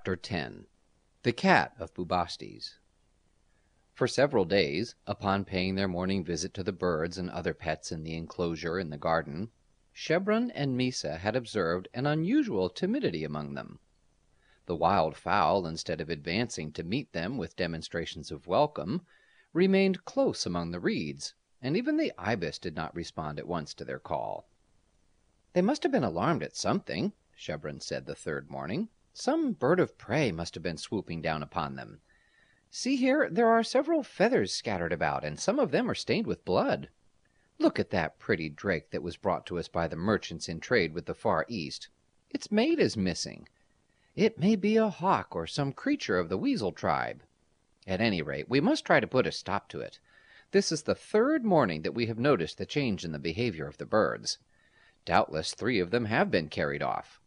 Chapter 10 The Cat of Bubastes. For several days, upon paying their morning visit to the birds and other pets in the enclosure in the garden, Chebron and Mysa had observed an unusual timidity among them. The wild fowl, instead of advancing to meet them with demonstrations of welcome, remained close among the reeds, and even the ibis did not respond at once to their call. "They must have been alarmed at something," Chebron said the third morning. "Some bird of prey must have been swooping down upon them. See here, there are several feathers scattered about, and some of them are stained with blood. Look at that pretty drake that was brought to us by the merchants in trade with the Far East. Its mate is missing. It may be a hawk or some creature of the weasel tribe. At any rate, we must try to put a stop to it. This is the third morning that we have noticed the change in the behavior of the birds. Doubtless 3 of them have been carried off.